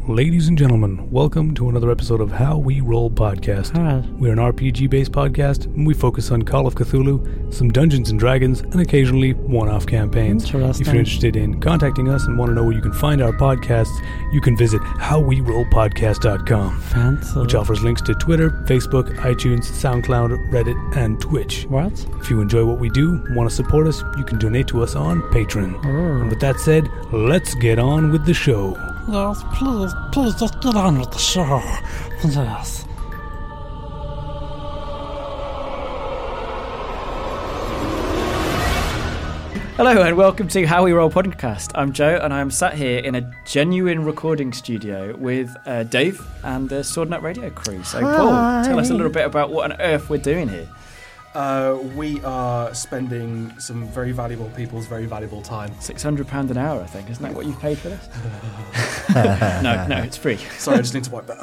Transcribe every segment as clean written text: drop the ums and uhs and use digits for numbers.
Ladies and gentlemen, welcome to another episode of How We Roll Podcast. Hi. We're an RPG-based podcast, and we focus on Call of Cthulhu, some Dungeons and Dragons, and occasionally one-off campaigns. If you're interested in contacting us and want to know where you can find our podcasts, you can visit howwerollpodcast.com, Fancy. which offers links to Twitter, Facebook, iTunes, SoundCloud, Reddit, and Twitch. What? If you enjoy what we do and want to support us, you can donate to us on Patreon. And with that said, let's get on with the show. Yes, please just get on with the show. Yes. Hello and welcome to How We Roll Podcast. I'm Joe and I'm sat here in a genuine recording studio with Dave and the Sword Nut Radio crew. So Paul, tell us a little bit about what on earth we're doing here. We are spending some very valuable people's very valuable time. £600 an hour, I think. Isn't that what you've paid for this? No, it's free. Sorry, I just need to wipe that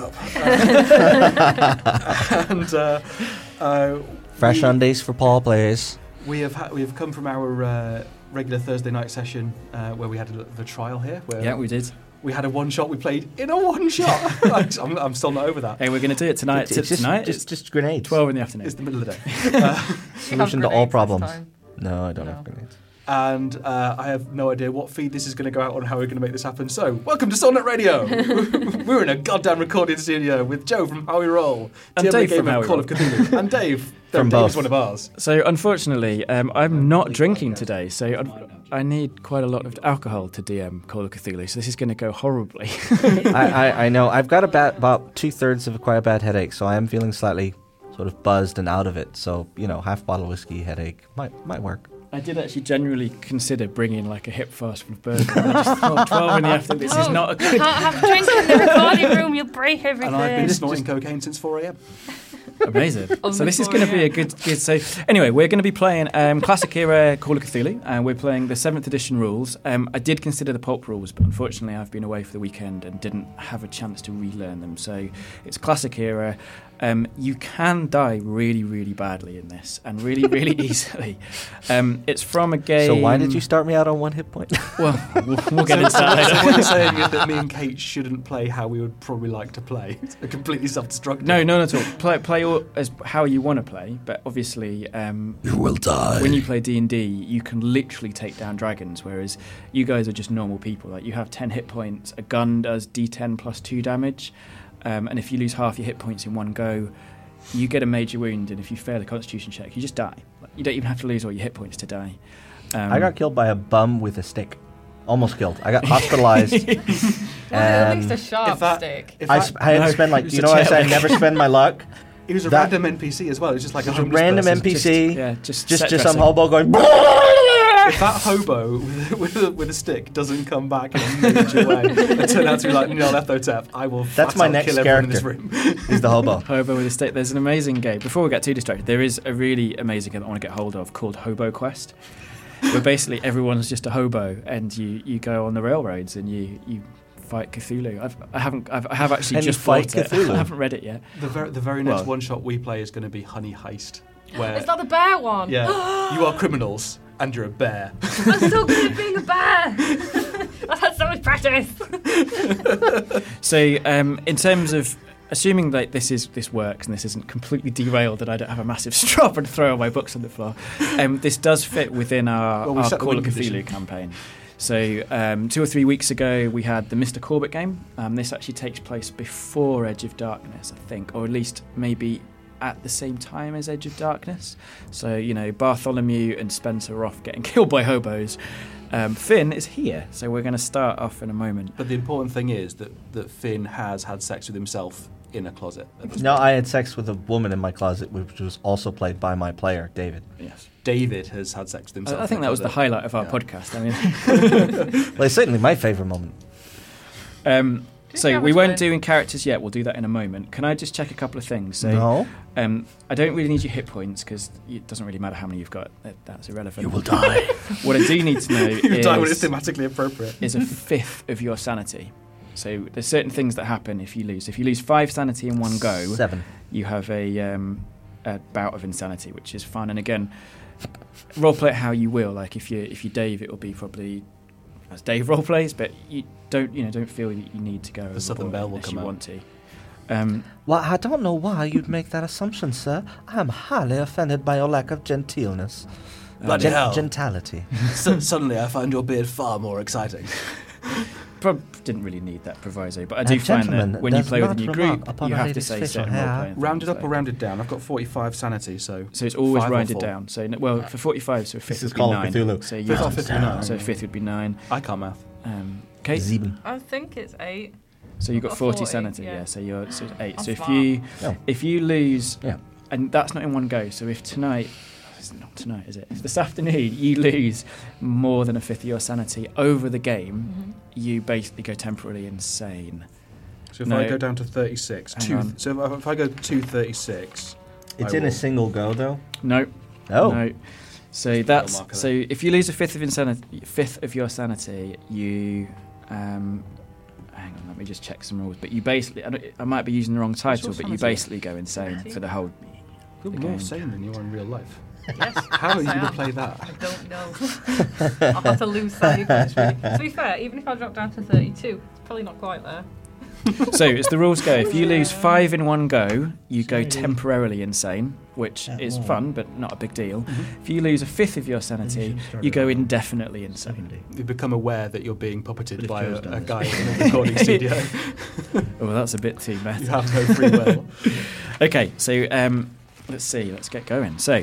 up. Fresh undies for Paul, please. We have come from our regular Thursday night session where we had the trial here. Where We did. We had a one-shot. We played in a one-shot. I'm still not over that. Hey, we're going to do it tonight. Tonight? It's just grenades. 12 in the afternoon. It's the middle of the day. Solution to all problems. No, I don't have grenades. And I have no idea what feed this is going to go out on, how we're going to make this happen. So, welcome to Sword Nut Radio. We're in a goddamn recording studio with Joe from How We Roll, and Dave from How We Call Roll. of Cthulhu, and Dave. From Dave both. is one of ours. So, unfortunately, I'm not drinking today, so I need quite a lot of alcohol to DM Call of Cthulhu, so this is going to go horribly. I know. I've got about 2/3 of quite a bad headache, so I am feeling slightly sort of buzzed and out of it. So, half bottle of whiskey headache might work. I did actually genuinely consider bringing like a hip fast from Bergen. I just thought 12 in the afternoon, this is not a good... You can't have a drink in the recording room, you'll break everything. And I've been snorting cocaine since 4 a.m. Amazing. So this is going to be a good. So anyway, we're going to be playing classic era Call of Cthulhu, and we're playing the 7th edition rules. I did consider the pulp rules, but unfortunately I've been away for the weekend and didn't have a chance to relearn them. So it's classic era. You can die really, really badly in this, and really, really easily. It's from a game... So why did you start me out on 1 hit point? Well, we'll get into that later. So what you're saying is that me and Kate shouldn't play how we would probably like to play. A completely self-destructive. No, not at all. Play all as how you want to play, but obviously... you will die. When you play D&D, you can literally take down dragons, whereas you guys are just normal people. Like, you have 10 hit points, a gun does D10 plus 2 damage, and if you lose half your hit points in one go, you get a major wound, and if you fail a constitution check, you just die. You don't even have to lose all your hit points to die. I got killed by a bum with a stick. Almost killed. I got hospitalized. At least a sharp stick. I had to spend I say I never spend my luck. He was a random NPC as well. It was just like a random NPC. Just some hobo going... If that hobo with a stick doesn't come back in a major way and turn out to be like Nyarlathotep, I will That's my next kill everyone in this room. Is the hobo. Hobo with a stick. There's an amazing game. Before we get too distracted, there is a really amazing game I want to get hold of called Hobo Quest, where basically everyone's just a hobo and you go on the railroads and you fight Cthulhu. I have actually and just fight bought Cthulhu. I haven't read it yet. The very next one shot we play is going to be Honey Heist. Where, it's not the bear one. Yeah, you are criminals and you're a bear. I'm so good at being a bear. I've had so much practice. So, in terms of assuming that this works and this isn't completely derailed, that I don't have a massive strop and throw all my books on the floor, this does fit within our Call of Cthulhu campaign. So 2 or 3 weeks ago, we had the Mr. Corbett game. This actually takes place before Edge of Darkness, I think, or at least maybe at the same time as Edge of Darkness. So, Bartholomew and Spencer are off getting killed by hobos. Finn is here, so we're going to start off in a moment. But the important thing is that Finn has had sex with himself in a closet. No, I had sex with a woman in my closet, which was also played by my player, David. Yes. David has had sex with himself. I think that was the highlight of our podcast. I mean, well, it's certainly my favourite moment. So we won't do in characters yet. We'll do that in a moment. Can I just check a couple of things? So, no. I don't really need your hit points because it doesn't really matter how many you've got. That's irrelevant. You will die. What I do need to know you die when it's thematically appropriate. Is a fifth of your sanity. So there's certain things that happen if you lose. If you lose 5 sanity in one go, 7. You have a bout of insanity, which is fun. And again, roleplay it how you will. Like if you Dave, it will be probably as Dave roleplays, but you don't feel that you need to go. The Southern Belle will come out. You want to. Well, I don't know why you'd make that assumption, sir. I am highly offended by your lack of genteelness. Bloody hell. Gentility. Suddenly I find your beard far more exciting. Didn't really need that proviso, but I do find that when you play with a new group, you have to say certain role-playing things. Rounded up or rounded down? I've got 45 sanity, so it's always rounded down. So, for 45, so a fifth would be 9. Cthulhu. So fifth a fifth would be 9. I can't math. Kate? 7. I think it's 8. So you've got 40 sanity, yeah. So it's 8. I'm so smart. if you lose, Yeah. and that's not in one go. So if tonight, it's not tonight, is it? If this afternoon you lose more than a fifth of your sanity over the game, you basically go temporarily insane. So if I go down to 36, so if I go to 36, It's in a single go, though. No. Oh. No. So if you lose a fifth of your sanity, you hang on, let me just check some rules. But you basically, I might be using the wrong title, but you basically go insane for the whole. You're more sane than you are in real life. Yes. How are you going to play that? I don't know. I'll have to lose slightly. To be fair, even if I drop down to 32, it's probably not quite there. So as the rules go, if you lose 5 in one go, you go temporarily insane, which is fun but not a big deal. If you lose a fifth of your sanity, you go indefinitely insane. You become aware that you're being puppeted by a guy in a recording studio. Oh, that's a bit too meta. You have no free will. Okay, so let's see, let's get going. So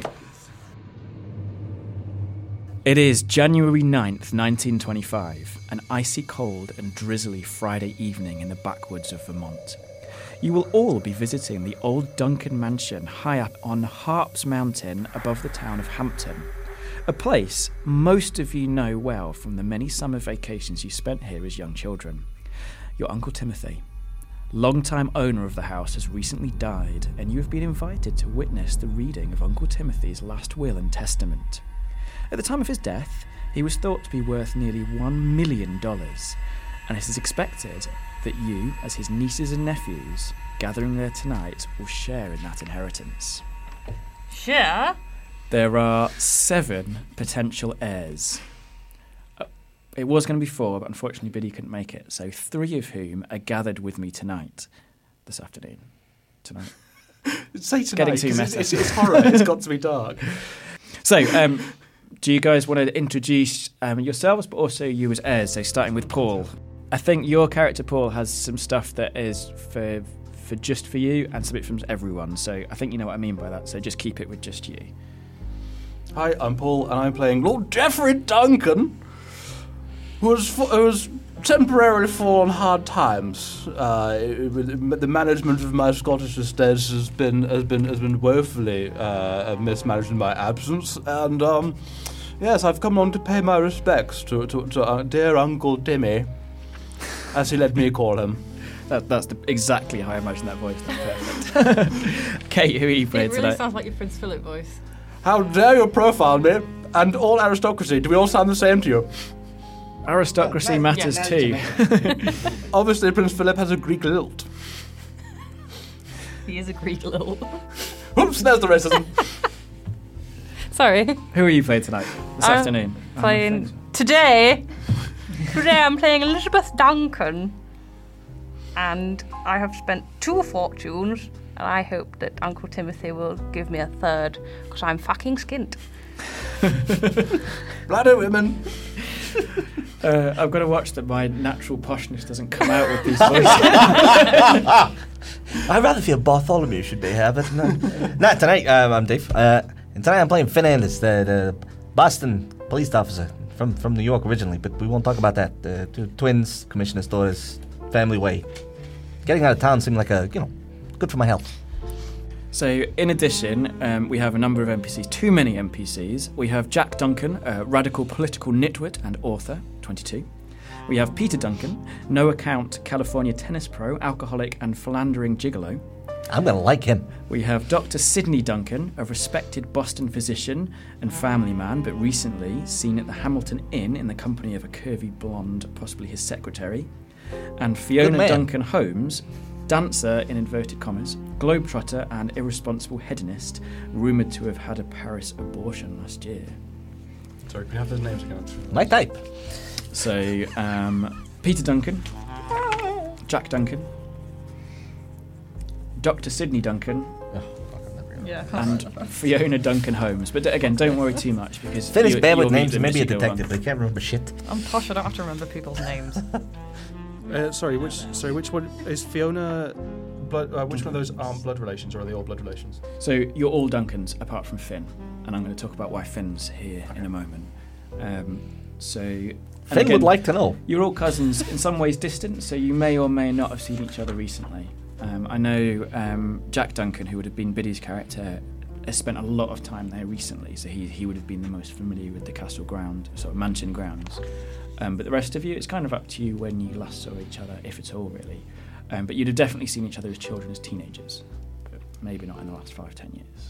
it is January 9th, 1925, an icy cold and drizzly Friday evening in the backwoods of Vermont. You will all be visiting the old Duncan mansion high up on Harps Mountain above the town of Hampton, a place most of you know well from the many summer vacations you spent here as young children. Your Uncle Timothy, longtime owner of the house, has recently died, and you have been invited to witness the reading of Uncle Timothy's last will and testament. At the time of his death, he was thought to be worth nearly $1 million, and it is expected that you, as his nieces and nephews, gathering there tonight, will share in that inheritance. Share? There are 7 potential heirs. It was going to be 4, but unfortunately Biddy couldn't make it, so 3 of whom are gathered with me this afternoon. Tonight. Say tonight, getting too meta. It's horror, it's got to be dark. So, do you guys want to introduce yourselves, but also you as heirs? So, starting with Paul. I think your character, Paul, has some stuff that is for just for you and some from everyone. So, I think you know what I mean by that. So, just keep it with just you. Hi, I'm Paul, and I'm playing Lord Geoffrey Duncan, who was temporarily fallen hard times. The management of my Scottish estates has been woefully mismanaged in my absence, and yes, I've come on to pay my respects to dear Uncle Timmy, as he let me call him. That's exactly how I imagine that voice. That's perfect. Kate, who are you playing tonight? It really tonight? sounds like your Prince Philip voice. How dare you profile me and all aristocracy? Do we all sound the same to you? Aristocracy matters too. Obviously, Prince Philip has a Greek lilt. He is a Greek lilt. Oops, there's the racism. Sorry. Who are you playing tonight? This afternoon? Today I'm playing Elizabeth Duncan. And I have spent 2 fortunes, and I hope that Uncle Timothy will give me a 3rd, because I'm fucking skint. Bloody women. I've got to watch that my natural poshness doesn't come out with these voices. I rather feel Bartholomew should be here, but not tonight. I'm Dave, and tonight I'm playing Finn Anders, the Boston police officer from New York originally, but we won't talk about that. Twins, commissioner's daughters, family way. Getting out of town seemed like good for my health. So, in addition, we have a number of NPCs, too many NPCs. We have Jack Duncan, a radical political nitwit and author, 22. We have Peter Duncan, no account California tennis pro, alcoholic and philandering gigolo. I'm going to like him. We have Dr. Sidney Duncan, a respected Boston physician and family man, but recently seen at the Hamilton Inn in the company of a curvy blonde, possibly his secretary. And Fiona Duncan Holmes, dancer in inverted commas, globetrotter and irresponsible hedonist, rumoured to have had a Paris abortion last year. Sorry, can we have those names again? My type. So, Peter Duncan, Jack Duncan, Dr. Sidney Duncan, Yeah. and Fiona Duncan Holmes. But again, don't worry too much because Finn is bad with you'll meet names. them Maybe as a you go detective. along. They can't remember shit. I'm posh. I don't have to remember people's names. Which one is Fiona? Which one of those aren't blood relations, or are they all blood relations? So you're all Duncans apart from Finn, and I'm going to talk about why Finn's here in a moment. Finn would like to know. You're all cousins, in some ways distant, so you may or may not have seen each other recently. I know Jack Duncan, who would have been Biddy's character, has spent a lot of time there recently, so he would have been the most familiar with the castle ground, sort of mansion grounds. But the rest of you, it's kind of up to you when you last saw each other, if at all, really. But you'd have definitely seen each other as children, as teenagers, but maybe not in the last 5-10 years.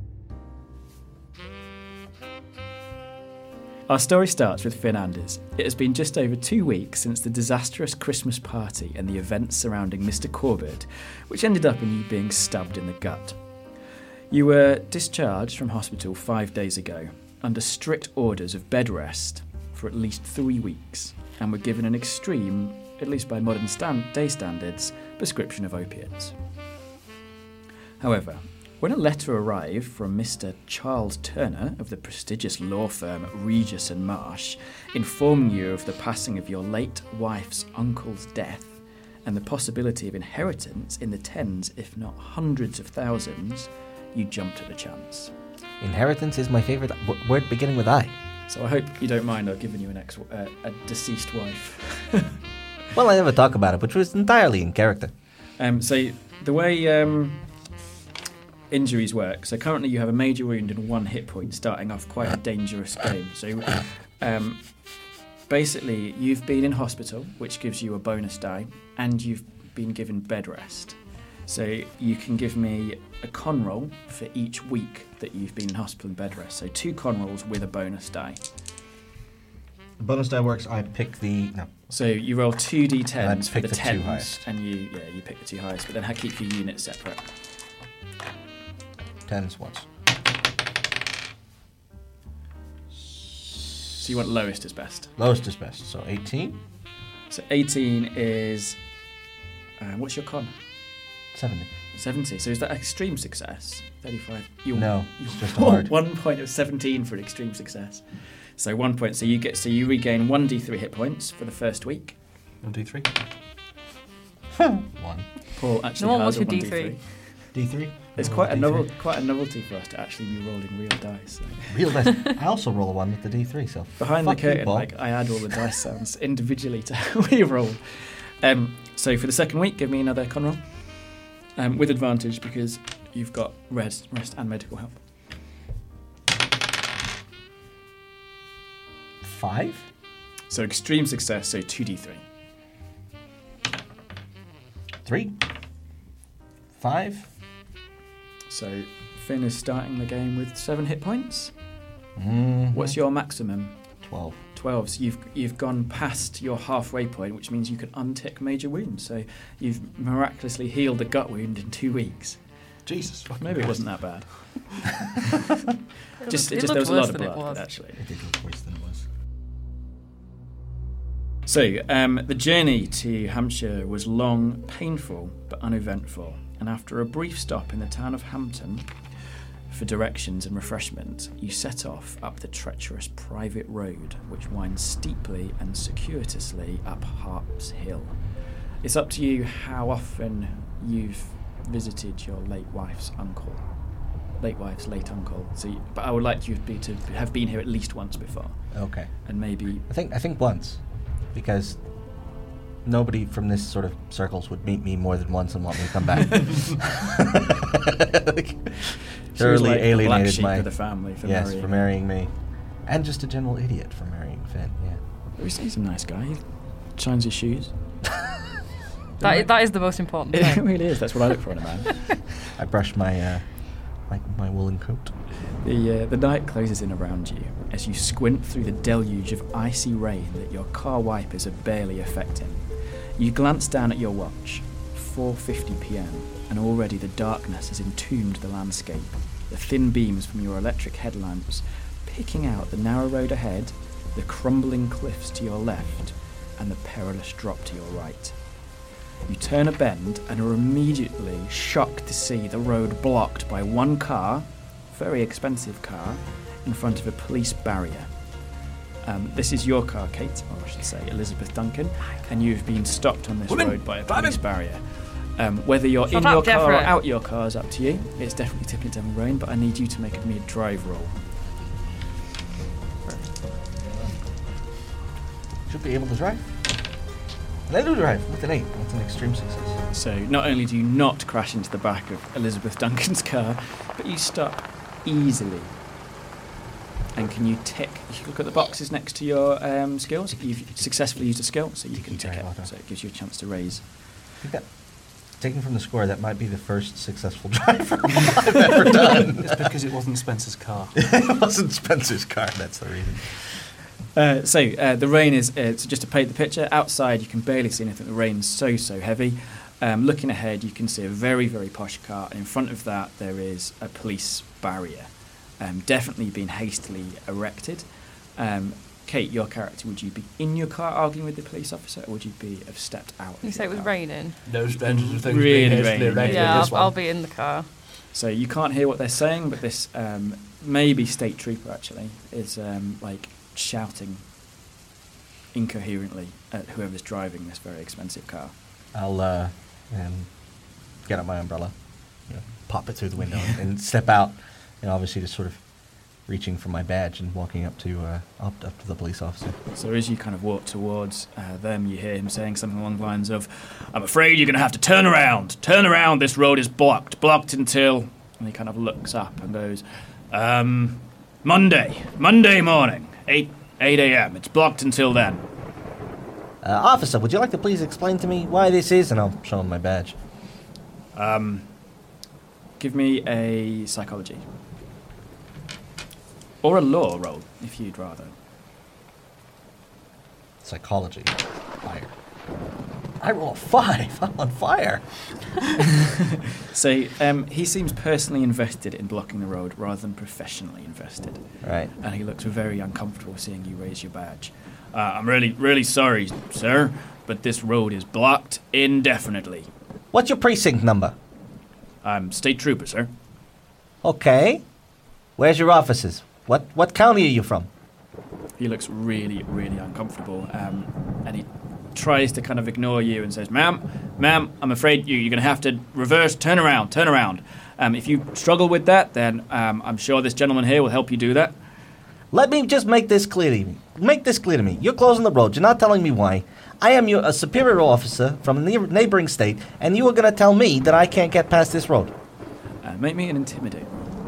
Our story starts with Finn Anders. It has been just over 2 weeks since the disastrous Christmas party and the events surrounding Mr. Corbett, which ended up in you being stabbed in the gut. You were discharged from hospital 5 days ago, under strict orders of bed rest for at least 3 weeks, and were given an extreme, at least by modern day standards, prescription of opiates. However, when a letter arrived from Mr. Charles Turner of the prestigious law firm Regis and Marsh, informing you of the passing of your late wife's uncle's death and the possibility of inheritance in the tens, if not hundreds of thousands, you jumped at the chance. Inheritance is my favourite word beginning with I. So I hope you don't mind I've given you a deceased wife. Well, I never talk about it, which was entirely in character. So the way injuries work, so currently you have a major wound and 1 hit point, starting off quite a dangerous game. So basically you've been in hospital, which gives you a bonus die, and you've been given bed rest. So you can give me a con roll for each week that you've been in hospital and bed rest. So 2 con rolls with a bonus die. The bonus die works. I pick the So you roll 2 d10s for pick the the 2 tens, highest. and you pick the 2 highest, but then keep your units separate. 10s once. So you want lowest as best. Lowest is best. So 18. So 18 is what's your con? 70. 70. So is that extreme success? 35. No, it's just hard. 1 point of 17 for an extreme success. So 1 point. So you regain 1d3 hit points for the first week. 1d3. 1. Paul actually No one has wants a your 1d3. D3. It's quite a novelty for us to actually be rolling real dice. So. Real dice. I also roll a 1 with the D3, so Behind the fuck you, curtain, Paul. I add all the dice sounds individually to how we roll. So for the second week, give me another con roll. With advantage because you've got rest and medical help. 5. So extreme success, so 2d3. 3. 5. So Finn is starting the game with 7 hit points. Mm-hmm. What's your maximum? 12. 12. So you've gone past your halfway point, which means you can untick major wounds. So you've miraculously healed the gut wound in 2 weeks. Jesus fucking Maybe it Christ. wasn't that bad. It just looked there was a worse lot of than it blood, was. actually. It did look worse than it was. So, the journey to Hampshire was long, painful, but uneventful, and after a brief stop in the town of Hampton for directions and refreshment, you set off up the treacherous private road which winds steeply and circuitously up Harps Hill. It's up to you how often you've visited your late wife's late uncle. So, but I would like you to have been here at least once before, Okay. and maybe I think once, because nobody from this sort of circles would meet me more than once and want me to come back. she was Thoroughly like the black alienated sheep my of the family for for marrying me, and just a general idiot for marrying Finn. Yeah. He's a nice guy. He shines his shoes. That is the most important It thing. really is. That's what I look for in a man. I brushed my my woolen coat. The night closes in around you as you squint through the deluge of icy rain that your car wipers are barely affecting. You glance down at your watch, 4:50 p.m, and already the darkness has entombed the landscape, the thin beams from your electric headlamps picking out the narrow road ahead the crumbling cliffs to your left, and the perilous drop to your right. You turn a bend and are immediately shocked to see the road blocked by one car, very expensive car, in front of a police barrier. This is your car, Kate, or I should say Elizabeth Duncan, and you've been stopped on this road by a police barrier. Whether you're in your car or out your car is up to you. It's definitely tipping down rain, but I need you to make me a drive roll. Should be able to drive. And I do drive with an 8. That's an extreme success. So not only do you not crash into the back of Elizabeth Duncan's car, but you stop easily. And can you tick? You can look at the boxes next to your skills. You've successfully used a skill, so you can tick it. So it gives you a chance to raise. I think that, taken from the score, that might be the first successful drive I've ever done. It's because it wasn't Spencer's car. It wasn't Spencer's car, that's the reason. The rain is, so just to paint the picture, outside you can barely see anything. The rain's so heavy. Looking ahead, you can see a very, very posh car, and in front of that there is a police barrier. Definitely been hastily erected. Kate, your character, would you be in your car arguing with the police officer, or would you have stepped out? You say it was raining? No strangers of things really being hastily raining. erected. Yeah, This one. I'll be in the car. So you can't hear what they're saying, but this maybe state trooper actually is shouting incoherently at whoever's driving this very expensive car. I'll get out my umbrella, pop it through the window and step out, and obviously just sort of reaching for my badge and walking up to the police officer. So as you kind of walk towards them, you hear him saying something along the lines of, "I'm afraid you're going to have to turn around. Turn around, this road is blocked until..." And he kind of looks up and goes, Monday morning, 8 a.m. It's blocked until then. Officer, would you like to please explain to me why this is? And I'll show him my badge. Give me a psychology. Or a law roll, if you'd rather. Psychology. Fire. I roll a 5. I'm on fire. So he seems personally invested in blocking the road rather than professionally invested. Right. And he looks very uncomfortable seeing you raise your badge. I'm really, really sorry, sir, but this road is blocked indefinitely. What's your precinct number? I'm state trooper, sir. Okay. Where's your offices? What county are you from? He looks really, really uncomfortable, and he tries to kind of ignore you and says, Ma'am, I'm afraid you're going to have to reverse, turn around. If you struggle with that, then I'm sure this gentleman here will help you do that. Let me just make this clear to me. You're closing the road. You're not telling me why. I am a superior officer from a neighboring state, and you are going to tell me that I can't get past this road. Make me an intimidate.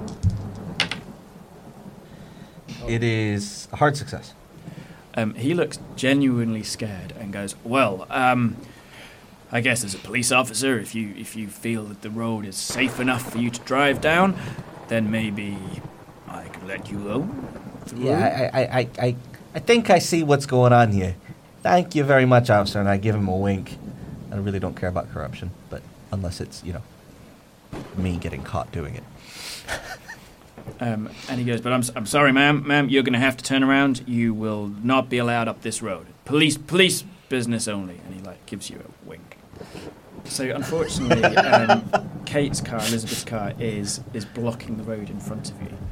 It is a hard success. He looks genuinely scared and goes, well, I guess as a police officer, if you feel that the road is safe enough for you to drive down, then maybe I could let you go through. Yeah, I think I see what's going on here. Thank you very much, officer, and I give him a wink. I really don't care about corruption, but unless it's, me getting caught doing it. And he goes, but I'm sorry, ma'am, you're going to have to turn around. You will not be allowed up this road. Police business only. And he gives you a wink. So unfortunately, Kate's car, Elizabeth's car, is blocking the road in front of you.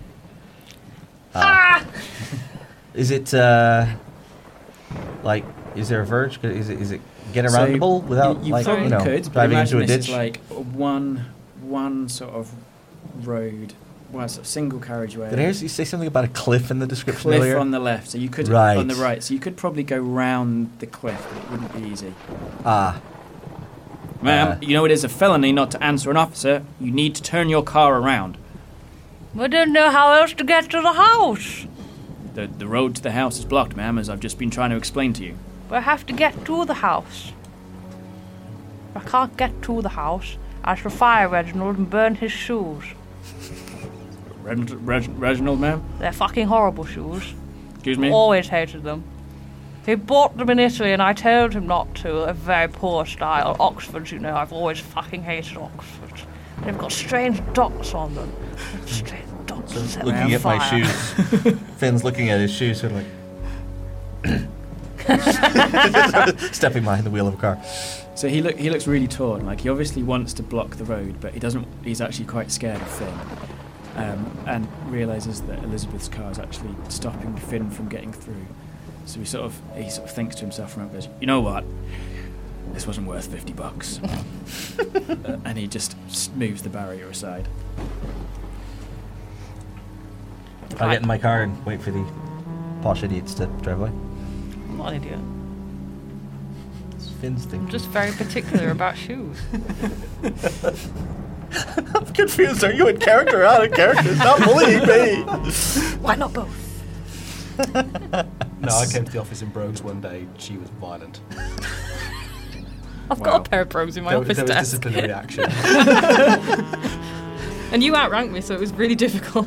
Is it is there a verge? Is it get aroundable without you probably could, but driving imagine into a this ditch? is like one sort of road. One sort of single carriageway. Did I hear you say something about a cliff in the description Cliff earlier? on the left, so you could Right. on the right, so you could probably go round the cliff, but it wouldn't be easy. Ma'am, it is a felony not to answer an officer. You need to turn your car around. We don't know how else to get to the house. The road to the house is blocked, ma'am, as I've just been trying to explain to you. We have to get to the house. If I can't get to the house, I shall fire Reginald and burn his shoes. Reginald, ma'am? They're fucking horrible shoes. Excuse me? Always hated them. He bought them in Italy and I told him not to. They're very poor style. Oxfords, I've always fucking hated Oxfords. They've got strange dots on them. Strange dots. Looking at my shoes. Finn's looking at his shoes, sort of like, Stepping behind the wheel of a car. So he looks really torn. Like he obviously wants to block the road, but he doesn't. He's actually quite scared of Finn, and realizes that Elizabeth's car is actually stopping Finn from getting through. So he sort of thinks to himself and goes, "You know what? This wasn't worth $50." And he just moves the barrier aside. I'll get in my car and wait for the posh idiots to drive away. I'm not an idiot. It's Finn's thing. I'm just very particular about shoes. I'm confused. Are you in character or out of character? Stop bullying me. Why not both? No, I came to the office in brogues one day. She was violent. I've got a pair of brogues in my office There was desk. disciplinary action. And you outranked me, so it was really difficult.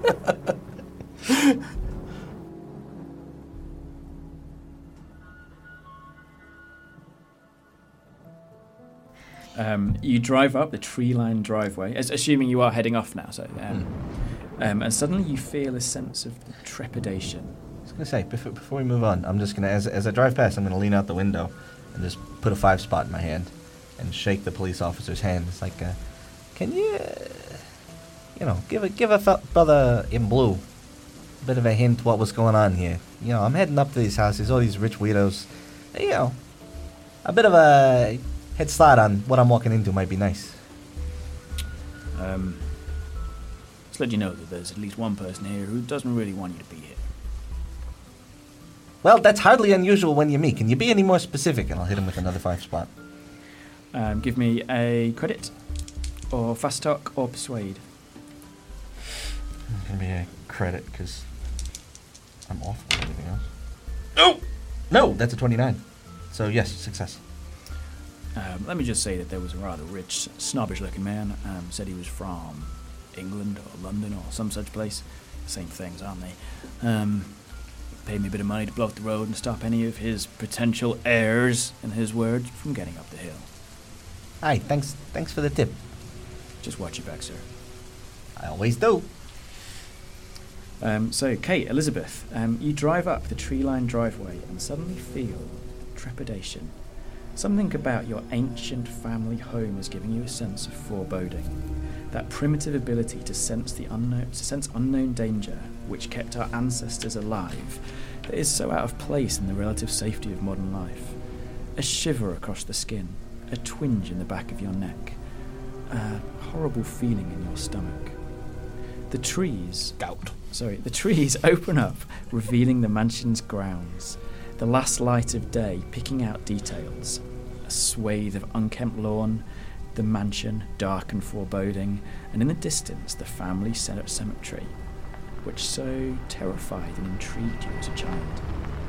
You drive up the tree-lined driveway, assuming you are heading off now. So, and suddenly you feel a sense of trepidation. I was going to say, before we move on, I'm just going to, as I drive past, I'm going to lean out the window and just put a 5 spot in my hand and shake the police officer's hand. It's like, can you, give a brother in blue a bit of a hint what was going on here. I'm heading up to these houses, all these rich widows. A bit of a head start on what I'm walking into might be nice. Just let you know that there's at least one person here who doesn't really want you to be here. Well, that's hardly unusual when you meet. Can you be any more specific? And I'll hit him with another 5 spot. Give me a credit, or fast talk, or persuade. It's going to be a credit, because I'm off with everything else. No, that's a 29. So, yes, success. Let me just say that there was a rather rich, snobbish-looking man. Said he was from England or London or some such place. Same things, aren't they? Paid me a bit of money to block the road and stop any of his potential heirs, in his words, from getting up the hill. Aye, thanks for the tip. Just watch your back, sir. I always do. So, Kate, Elizabeth, you drive up the tree-lined driveway and suddenly feel trepidation. Something about your ancient family home is giving you a sense of foreboding. That primitive ability to sense unknown danger, which kept our ancestors alive, that is so out of place in the relative safety of modern life. A shiver across the skin, a twinge in the back of your neck, a horrible feeling in your stomach. The trees open up, revealing the mansion's grounds. The last light of day picking out details. A swathe of unkempt lawn, the mansion dark and foreboding, and in the distance the family cemetery, which so terrified and intrigued you as a child.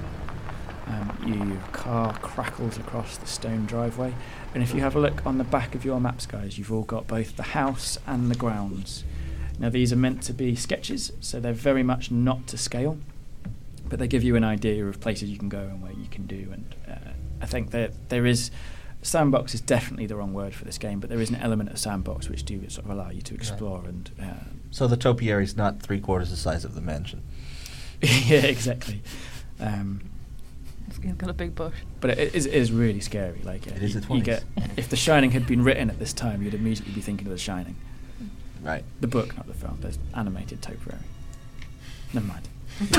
Your car crackles across the stone driveway, and if you have a look on the back of your maps, guys, you've all got both the house and the grounds. Now these are meant to be sketches, so they're very much not to scale, but they give you an idea of places you can go and where you can do. And I think that there is, sandbox is definitely the wrong word for this game, but there is an element of sandbox which do sort of allow you to explore. Right. And so the topiary is not 3/4 the size of the mansion. Yeah, exactly. It's got a big bush, but it is really scary. Like it is the 20s. If The Shining had been written at this time, you'd immediately be thinking of The Shining. Right. The book, not the film. There's animated topiary. Never mind.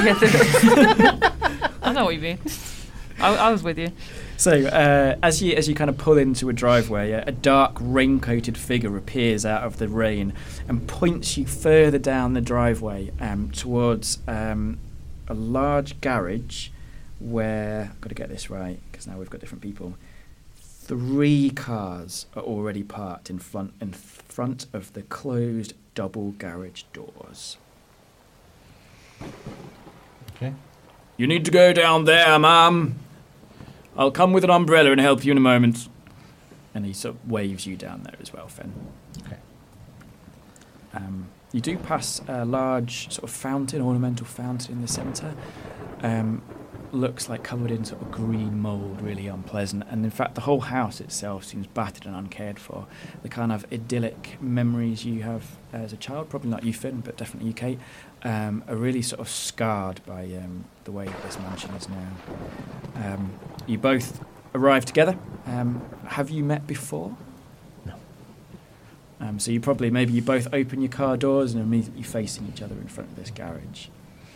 I know what you mean. I was with you. So as you kind of pull into a driveway, a dark rain-coated figure appears out of the rain and points you further down the driveway towards a large garage where, I've got to get this right because now we've got different people, 3 cars are already parked in front of the closed double garage doors. Okay. You need to go down there, ma'am. I'll come with an umbrella and help you in a moment. And he sort of waves you down there as well, Finn. Okay. You do pass a large sort of fountain, ornamental fountain in the centre. looks like covered in sort of green mould, really unpleasant. And in fact, the whole house itself seems battered and uncared for. The kind of idyllic memories you have as a child, probably not you, Finn, but definitely you, Kate, are really sort of scarred by the way that this mansion is now. You both arrive together. Have you met before? No. So maybe you both open your car doors and immediately facing each other in front of this garage.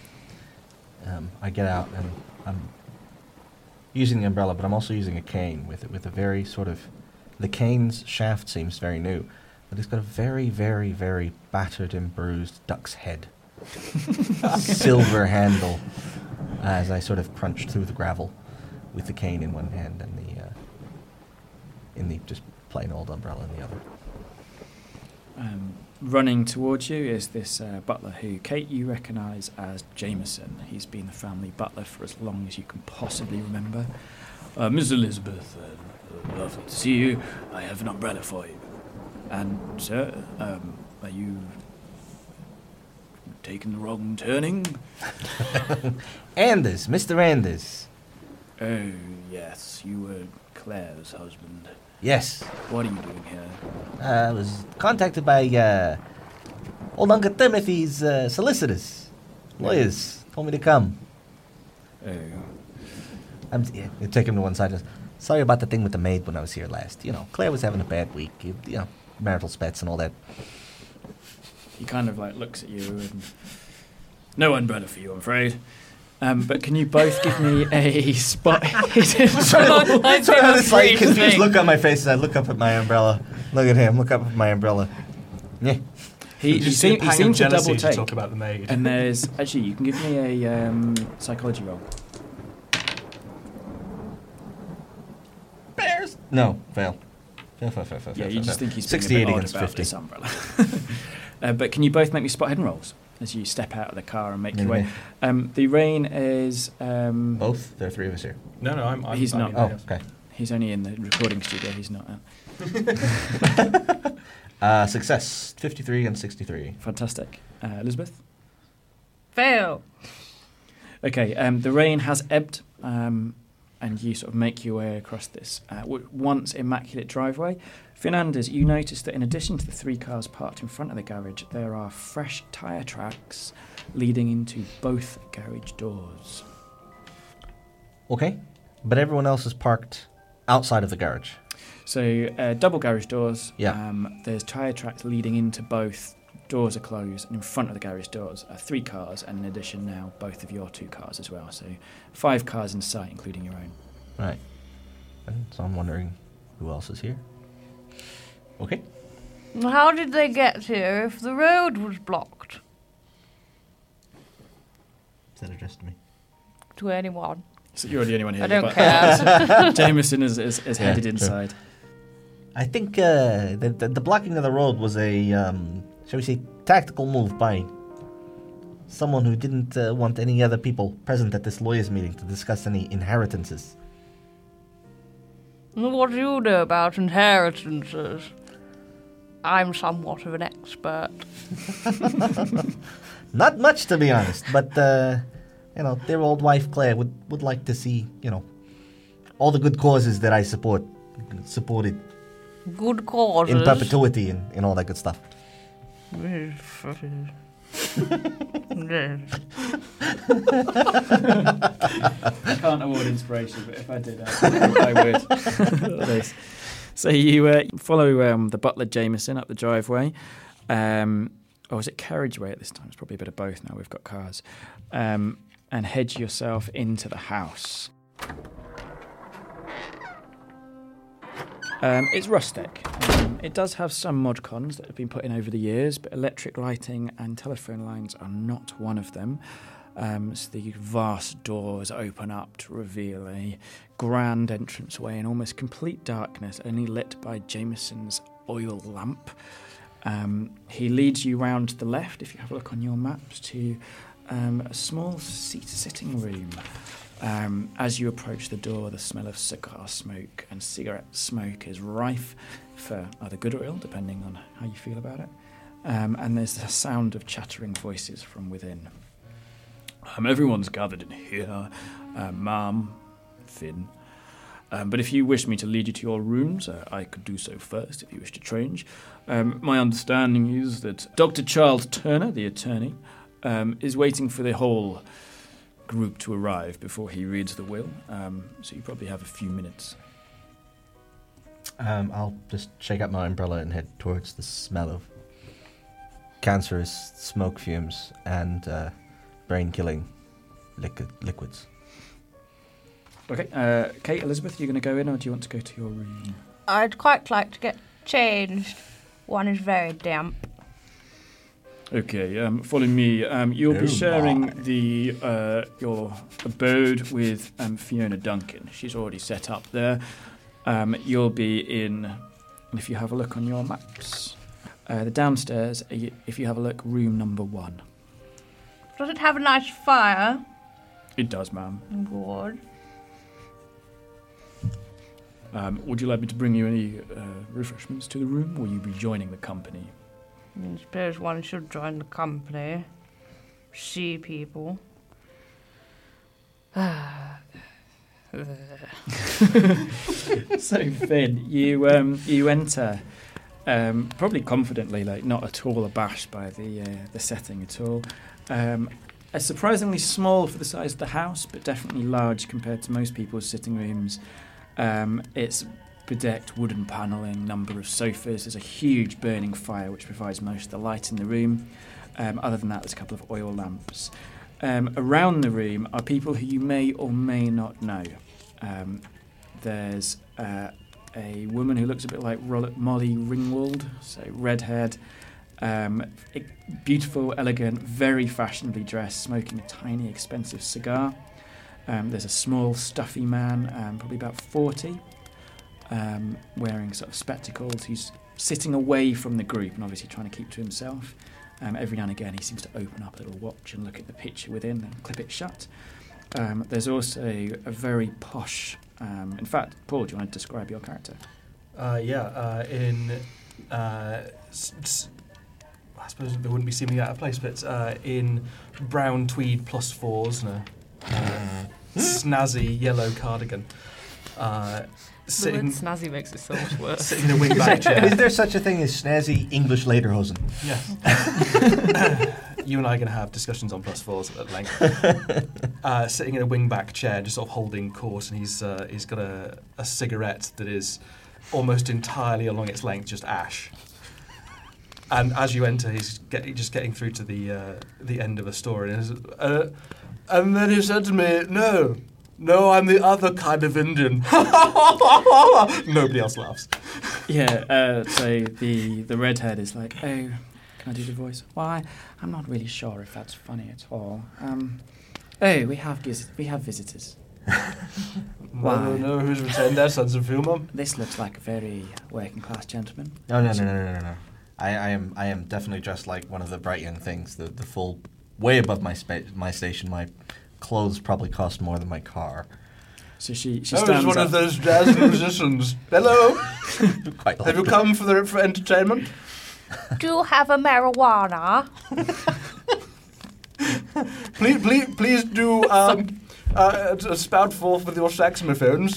I get out and I'm using the umbrella, but I'm also using a cane with a very sort of... The cane's shaft seems very new, but it's got a very, very, very battered and bruised duck's head. Silver handle as I sort of crunch through the gravel with the cane in one hand and the just plain old umbrella in the other. Running towards you is this butler who, Kate, you recognise as Jameson. He's been the family butler for as long as you can possibly remember. Miss Elizabeth, lovely to see you. I have an umbrella for you. And, sir, are you taking the wrong turning? Anders, Mr. Anders. Oh, yes, you were Claire's husband. Yes. What are you doing here? I was contacted by old Uncle Timothy's solicitors, lawyers, told me to come. Oh. I take him to one side. Sorry about the thing with the maid when I was here last. Claire was having a bad week. Marital spats and all that. He kind of looks at you and... No umbrella for you, I'm afraid. But can you both give me a spot hidden roll? I have this confused look on my face as I look up at my umbrella. Look at him, look up at my umbrella. Yeah. He seems to double take. Talk about the maid. And there's... Actually, you can give me a psychology roll. Bears? No, fail. Yeah, you just think he's being 68 a bit odd against about 50. this umbrella. But can you both make me spot hidden rolls as you step out of the car and make your way? The rain is... Both? There are three of us here. No, I'm He's not. Oh, okay. He's only in the recording studio. He's not out. Success, 53 and 63. Fantastic. Elizabeth? Fail. Okay, the rain has ebbed, and you sort of make your way across this once immaculate driveway. Fernandez, you notice that in addition to the 3 cars parked in front of the garage, there are fresh tyre tracks leading into both garage doors. Okay, but everyone else is parked outside of the garage. So double garage doors. Yeah. There's tyre tracks leading into both. Doors are closed, and in front of the garage doors are 3 cars, and in addition now both of your 2 cars as well. So 5 cars in sight, including your own. Right. And so I'm wondering who else is here. Okay. How did they get here if the road was blocked? Is that addressed to me? To anyone. So you're the only one here. I don't care. Jameson is headed true. inside. I think the blocking of the road was a, shall we say, tactical move by someone who didn't want any other people present at this lawyers' meeting to discuss any inheritances. What do you know about inheritances? I'm somewhat of an expert. Not much, to be honest, but, their old wife Claire would like to see, all the good causes that I supported Good causes. in perpetuity and all that good stuff. I can't award inspiration, but if I did, I would. So you follow the butler Jameson up the driveway. Or is it carriageway at this time? It's probably a bit of both now. We've got cars. And head yourself into the house. It's rustic. It does have some mod cons that have been put in over the years, but electric lighting and telephone lines are not one of them. So the vast doors open up to reveal a grand entranceway in almost complete darkness, only lit by Jameson's oil lamp. He leads you round to the left, if you have a look on your maps, to a small sitting room. As you approach the door, the smell of cigar smoke and cigarette smoke is rife for either good or ill, depending on how you feel about it. And there's the sound of chattering voices from within. Everyone's gathered in here. Ma'am, Finn. But if you wish me to lead you to your rooms, I could do so first if you wish to change. My understanding is that Dr. Charles Turner, the attorney, is waiting for the whole group to arrive before he reads the will. So you probably have a few minutes. I'll just shake out my umbrella and head towards the smell of cancerous smoke fumes and brain-killing liquids. Okay, Kate, Elizabeth, are you going to go in or do you want to go to your room? I'd quite like to get changed. One is very damp. Okay, follow me. You'll be sharing your abode with Fiona Duncan. She's already set up there. You'll be in, if you have a look on your maps, the downstairs, if you have a look, room number 1. Does it have a nice fire? It does, ma'am. Good. Would you like me to bring you any refreshments to the room, or will you be joining the company? I suppose one should join the company. See people. So, Finn, you enter probably confidently, like not at all abashed by the setting at all. Surprisingly small for the size of the house, but definitely large compared to most people's sitting rooms. It's bedecked wooden panelling, number of sofas. There's a huge burning fire which provides most of the light in the room. Other than that, there's a couple of oil lamps. Around the room are people who you may or may not know. There's a woman who looks a bit like Molly Ringwald, so red-haired, beautiful, elegant, very fashionably dressed, smoking a tiny, expensive cigar. There's a small, stuffy man, probably about 40, wearing sort of spectacles. He's sitting away from the group and obviously trying to keep to himself. Every now and again, he seems to open up a little watch and look at the picture within and clip it shut. There's also a very posh... in fact, Paul, do you want to describe your character? I suppose they wouldn't be seemingly out of place, but in brown tweed +4s and a snazzy yellow cardigan. The word snazzy makes it so much worse. Sitting in a wingback chair. Is there such a thing as snazzy English lederhosen? Yes. You and I are going to have discussions on +4s at length. Sitting in a wingback chair, just sort of holding court, and he's got a cigarette that is almost entirely along its length, just ash. And as you enter, he's just getting through to the end of a story, and then he said to me, "No, I'm the other kind of Indian." Nobody else laughs. Yeah, so the redhead is like, "Oh, can I do the voice?" "Why, I'm not really sure if that's funny at all. Oh, we have visitors." Why? No, who's retained their sense of humour? This looks like a very working class gentleman. No. I am definitely dressed like one of the bright young things. The full, way above my station. My clothes probably cost more than my car. So she stands stands one up. of those jazz musicians. Hello. Quite Have you come for entertainment? Do you have a marijuana? Please do spout forth with your saxophones.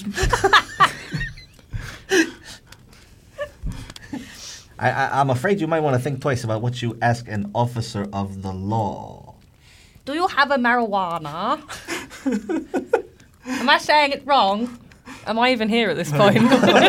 I'm afraid you might want to think twice about what you ask an officer of the law. Do you have a marijuana? Am I saying it wrong? Am I even here at this point?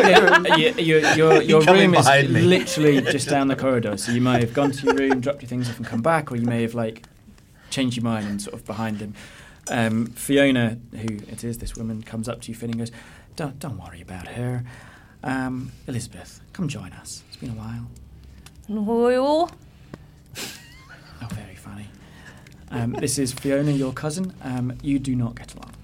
Your room is literally just down the corridor, so you may have gone to your room, dropped your things off and come back, or you may have changed your mind and sort of behind him. Fiona, who it is, this woman, comes up to you, Finn, and goes, Don't worry about her. Elizabeth, come join us. It's been a while. Who are you? Oh, very funny. This is Fiona, your cousin. You do not get along.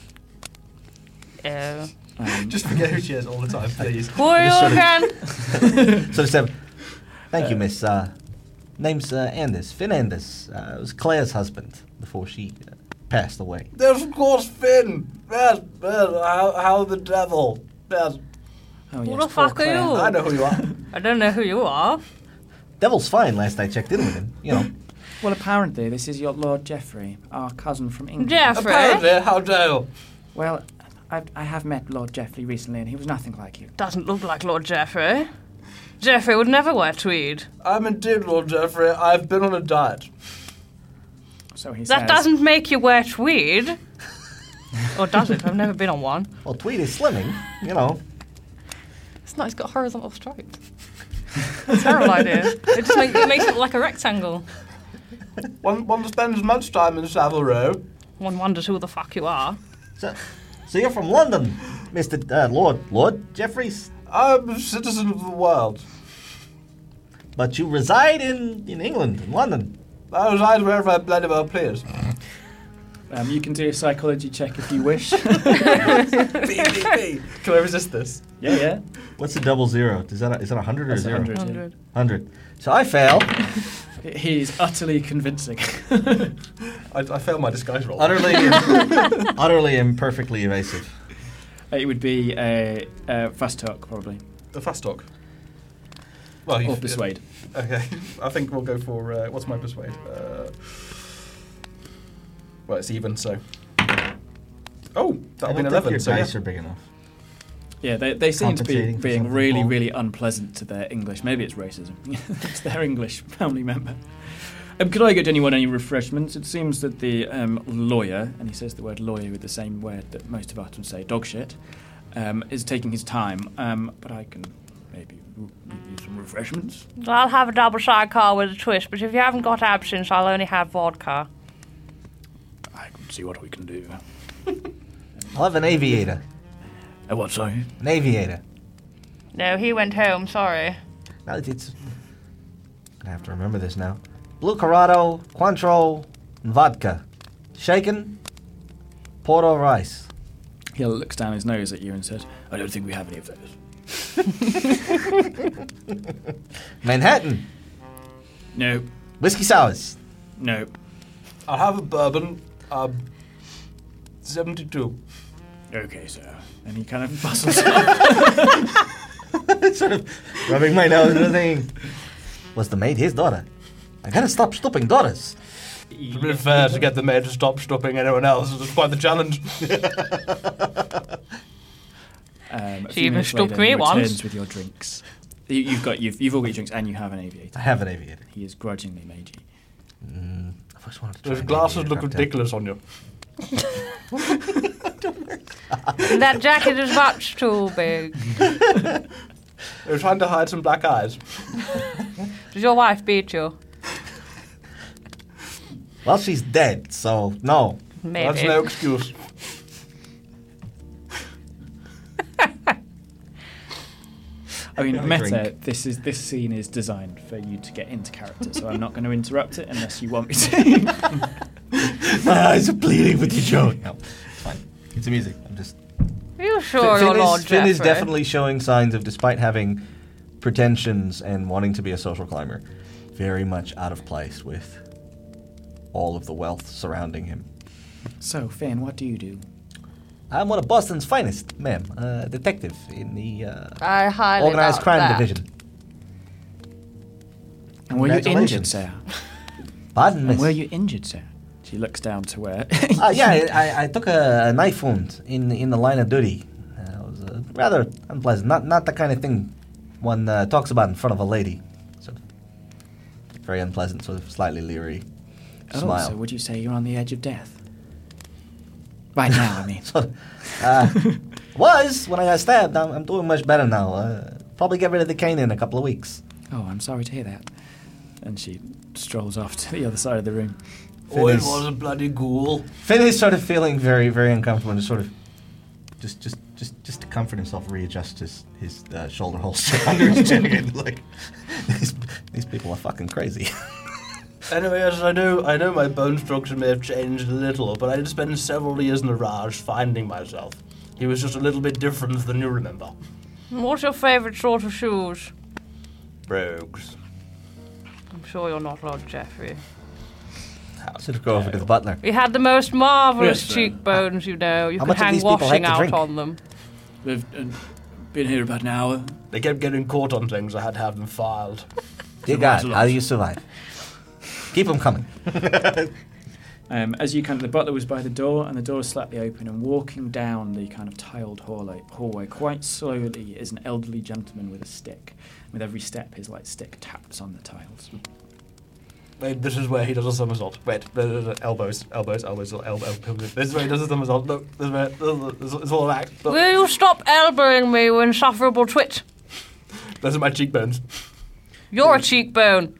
Just forget who she is all the time, please. Who are you again? So thank you, miss. Name's Anders, Finn Anders. It was Claire's husband before she passed away. There's, of course, Finn. Yes, how the devil. Yes. Oh, Who yes, the fuck are Claire. you? I know who you are. I don't know who you are. Devil's fine last I checked in with him, Well, apparently this is your Lord Geoffrey, our cousin from England. Geoffrey? Apparently, how dare you? Well, I have met Lord Geoffrey recently, and he was nothing like you. Doesn't look like Lord Geoffrey. Geoffrey would never wear tweed. I'm indeed Lord Geoffrey. I've been on a diet. So he That says. doesn't make you wear tweed. Or does it? I've never been on one. Well, tweed is slimming, you know. It's not. It's got horizontal stripes. Terrible idea. It just makes it look like a rectangle. One spends much time in Savile Row. One wonders who the fuck you are. So you're from London, Mr. Lord Jeffries, I'm a citizen of the world. but you reside in England, in London. I reside wherever I bloody well please. You can do a psychology check if you wish. Can I resist this? Yeah. What's the 00? Is that 100 or That's 0? 100. 100. 100. So I fail. He is utterly convincing. I failed my disguise roll. utterly and perfectly evasive. It would be a fast talk, probably. The fast talk. Well, Or persuade. Okay, I think we'll go for what's my persuade? Well, it's even, so. Oh, that'll be an 11. Your So dice yeah. are big enough. Yeah, they seem to be Compensating for being something really, wrong. really unpleasant to their English. Maybe it's racism. It's their English family member. Could I get anyone any refreshments? It seems that the lawyer, and he says the word lawyer with the same word that most of us would say, dog shit, is taking his time. But I can maybe give you some refreshments. I'll have a double sidecar with a twist, but if you haven't got absinthe, I'll only have vodka. I can see what we can do. I'll have an aviator. What, sorry? An aviator. No, he went home, sorry. Now it's. I have to remember this now. Blue Corrado, Cointreau, and vodka. Shaken, poured over ice. He looks down his nose at you and says, I don't think we have any of those. Manhattan, No, whiskey sours. no. I'll have a bourbon. 72. Okay, sir. And he kind of bustles up. Sort of rubbing my nose and thing. Was the maid his daughter? I gotta stop stopping daughters. It's been fair to get the maid to stop stopping anyone else. It's quite the challenge. A She few even minutes stopped later, me he once. returns with your drinks. You've all got your drinks and you have an aviator. I have an aviator. He is grudgingly made you. I've always wanted to try Those an glasses aviator look cocktail. ridiculous on you. That jacket is much too big. You're trying to hide some black eyes. Does your wife beat you? Well, she's dead, so no. Maybe. That's no excuse. I mean, I meta. drink. This scene is designed for you to get into character, so I'm not going to interrupt it unless you want me to. My eyes are bleeding with your joke. No, it's fine. It's amusing. I'm just. Are you sure you're Lord Finn is Geoffrey? definitely showing signs of, despite having pretensions and wanting to be a social climber, very much out of place with all of the wealth surrounding him. So, Finn, what do you do? I'm one of Boston's finest, ma'am. Detective in the I highly organized doubt crime that. division. And were you injured, Congratulations. sir? Pardon, And miss? were you injured, sir? She looks down to where. Yeah, I took a knife wound in the line of duty. It was rather unpleasant. Not the kind of thing one talks about in front of a lady. Sort of very unpleasant, sort of slightly leery smile. So would you say you're on the edge of death? Right now, I mean. Sort of, was when I got stabbed. I'm doing much better now. Probably get rid of the cane in a couple of weeks. Oh, I'm sorry to hear that. And she strolls off to the other side of the room. Oh, it Finn is- was a bloody ghoul. Finn is sort of feeling very, very uncomfortable and just sort of, just to comfort himself, readjust his shoulder holster under his jacket. Like, these people are fucking crazy. Anyway, yes, I know my bone structure may have changed a little, but I did spend several years in the Raj finding myself. He was just a little bit different than you remember. What's your favourite sort of shoes? Rogues. I'm sure you're not Lord Geoffrey. Sort of go over to the butler. He had the most marvellous Yes, sir. cheekbones, you know. You How could much of hang these people washing like to out drink? on them. They've been here about an hour. They kept getting caught on things. I had to have them filed. Dear Quite a God, lot. how do you survive? Keep them coming. As you the butler was by the door, and the door is slightly open, and walking down the kind of tiled hallway quite slowly is an elderly gentleman with a stick. With every step, his stick taps on the tiles. Wait, this is where he does a somersault. Wait, elbows. This is where he does a somersault. Look, this is where it's all an act. Look. Will you stop elbowing me, you insufferable twit? Those are my cheekbones. You're a cheekbone.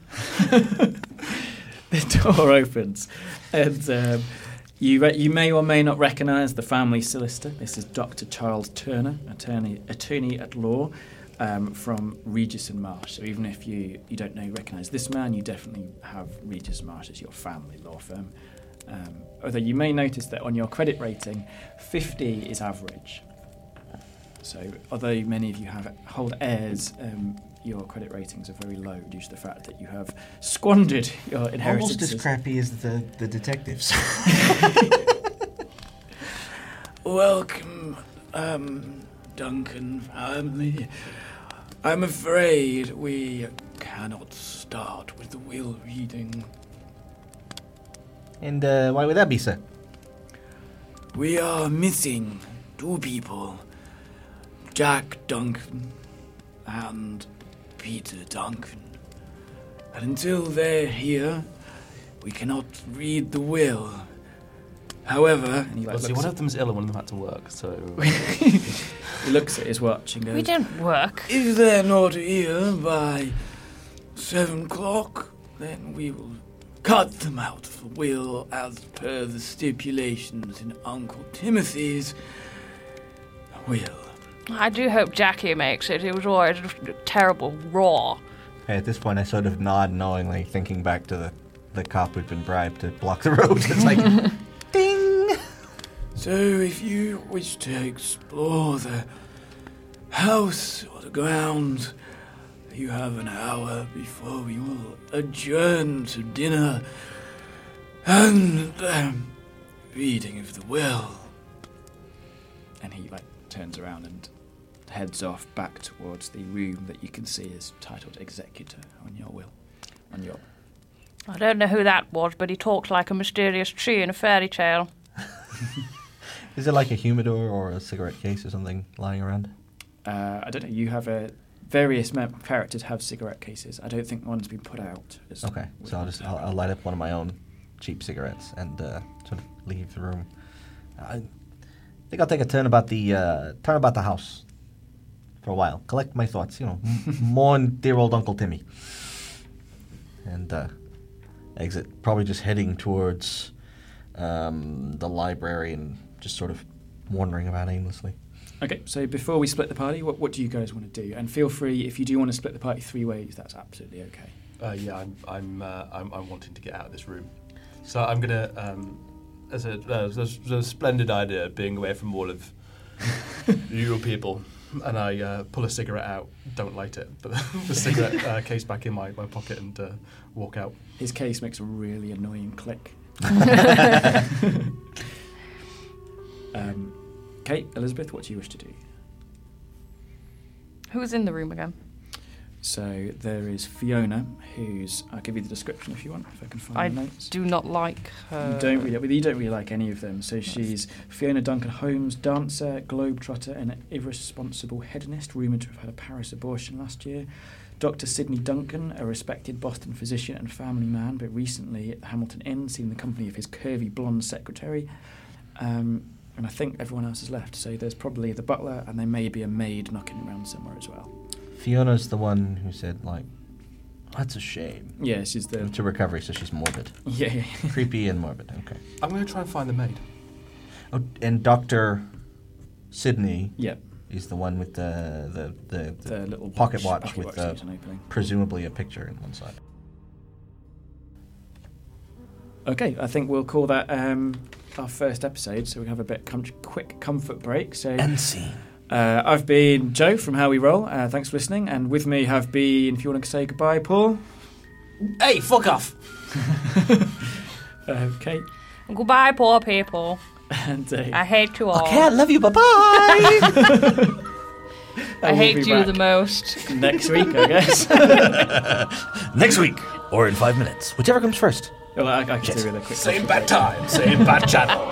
The door opens, and you may or may not recognise the family solicitor. This is Dr. Charles Turner, attorney at law from Regis and Marsh. So even if you don't recognise this man, you definitely have Regis and Marsh as your family law firm. Although you may notice that on your credit rating, 50 is average. So although many of you hold heirs, your credit ratings are very low due to the fact that you have squandered your inheritances. Almost as crappy as the detectives. Welcome, Duncan family. I'm afraid we cannot start with the will reading. And why would that be, sir? We are missing 2 people. Jack Duncan and Peter Duncan. And until they're here, we cannot read the will. However, and one of them's ill and one of them had to work, so... He looks at his watch and goes, We don't work. If they're not here by 7 o'clock, then we will cut them out of the will as per the stipulations in Uncle Timothy's will. I do hope Jackie makes it. It was always a terrible raw. Hey, at this point, I sort of nod knowingly, thinking back to the cop who'd been bribed to block the road. It's like, ding! So if you wish to explore the house or the grounds, you have an hour before we will adjourn to dinner and reading of the will. And he turns around and heads off back towards the room that you can see is titled Executor on your will. I don't know who that was, but he talked like a mysterious tree in a fairy tale. Is it like a humidor or a cigarette case or something lying around? I don't know. You have various characters have cigarette cases. I don't think one's been put out. Okay, so I'll light up one of my own cheap cigarettes and sort of leave the room. I think I'll take a turn about the house for a while. Collect my thoughts, mourn dear old Uncle Timmy, and exit. Probably just heading towards the library and just sort of wandering about aimlessly. Okay, so before we split the party, what do you guys want to do? And feel free, if you do want to split the party 3 ways, that's absolutely okay. Yeah, I'm wanting to get out of this room, so I'm gonna. There's a splendid idea being away from all of you people, and I pull a cigarette out, don't light it, but the cigarette case back in my pocket and walk out. His case makes a really annoying click. Kate, Elizabeth, what do you wish to do? Who's in the room again? So there is Fiona, I'll give you the description if you want, if I can find the notes. I do not like her. You don't really like any of them. So she's Fiona Duncan Holmes, dancer, globetrotter, and an irresponsible hedonist, rumoured to have had a Paris abortion last year. Dr. Sidney Duncan, a respected Boston physician and family man, but recently at the Hamilton Inn, seen in the company of his curvy blonde secretary. And I think everyone else has left. So there's probably the butler, and there may be a maid knocking around somewhere as well. Fiona's the one who said, that's a shame. Yeah, she's the... To recovery, so she's morbid. Yeah. Creepy and morbid, okay. I'm going to try and find the maid. Oh, and Dr. Sidney Yep. is the one with the little pocket watch with an opening. Presumably a picture in one side. Okay, I think we'll call that our first episode, so we have a quick comfort break. So End scene. I've been Joe from How We Roll. Thanks for listening. And with me have been, if you want to say goodbye, Paul. Hey, fuck off! Kate. Goodbye, poor people. And I hate you all. Okay, I love you, bye-bye! I hate you the most. Next week, I guess. Next week or in 5 minutes, whichever comes first. Well, I can do really quick. Same bad time, same bad channel.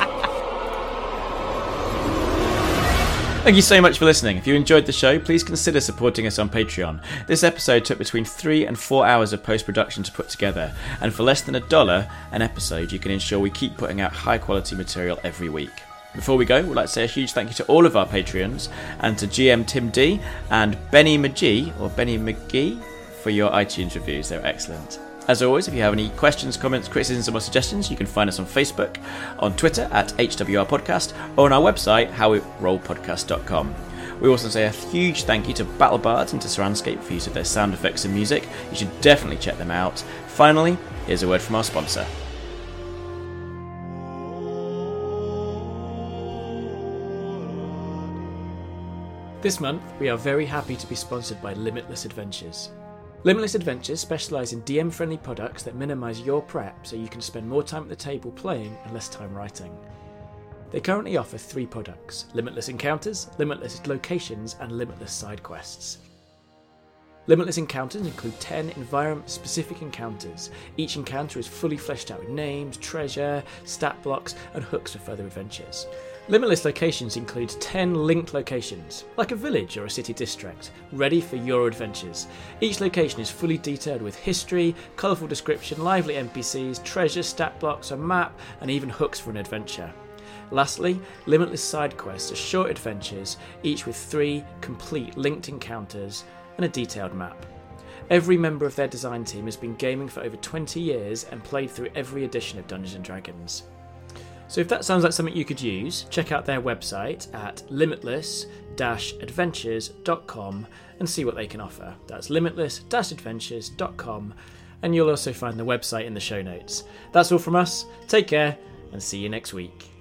Thank you so much for listening. If you enjoyed the show, please consider supporting us on Patreon. This episode took between 3 and 4 hours of post-production to put together, and for less than $1 an episode, you can ensure we keep putting out high-quality material every week. Before we go, we'd like to say a huge thank you to all of our Patreons, and to GM Tim D and Benny McGee for your iTunes reviews. They're excellent. As always, if you have any questions, comments, criticisms, or suggestions, you can find us on Facebook, on Twitter at HWR Podcast, or on our website, howitrollpodcast.com. We also say a huge thank you to BattleBards and to Saranscape for use of their sound effects and music. You should definitely check them out. Finally, here's a word from our sponsor. This month, we are very happy to be sponsored by Limitless Adventures. Limitless Adventures specialise in DM-friendly products that minimise your prep so you can spend more time at the table playing and less time writing. They currently offer 3 products: Limitless Encounters, Limitless Locations, and Limitless Side Quests. Limitless Encounters include 10 environment-specific encounters. Each encounter is fully fleshed out with names, treasure, stat blocks, and hooks for further adventures. Limitless Locations include 10 linked locations, like a village or a city district, ready for your adventures. Each location is fully detailed with history, colourful description, lively NPCs, treasure, stat blocks, a map, and even hooks for an adventure. Lastly, Limitless Side Quests are short adventures, each with 3 complete linked encounters and a detailed map. Every member of their design team has been gaming for over 20 years and played through every edition of Dungeons & Dragons. So if that sounds like something you could use, check out their website at limitless-adventures.com and see what they can offer. That's limitless-adventures.com, and you'll also find the website in the show notes. That's all from us. Take care, and see you next week.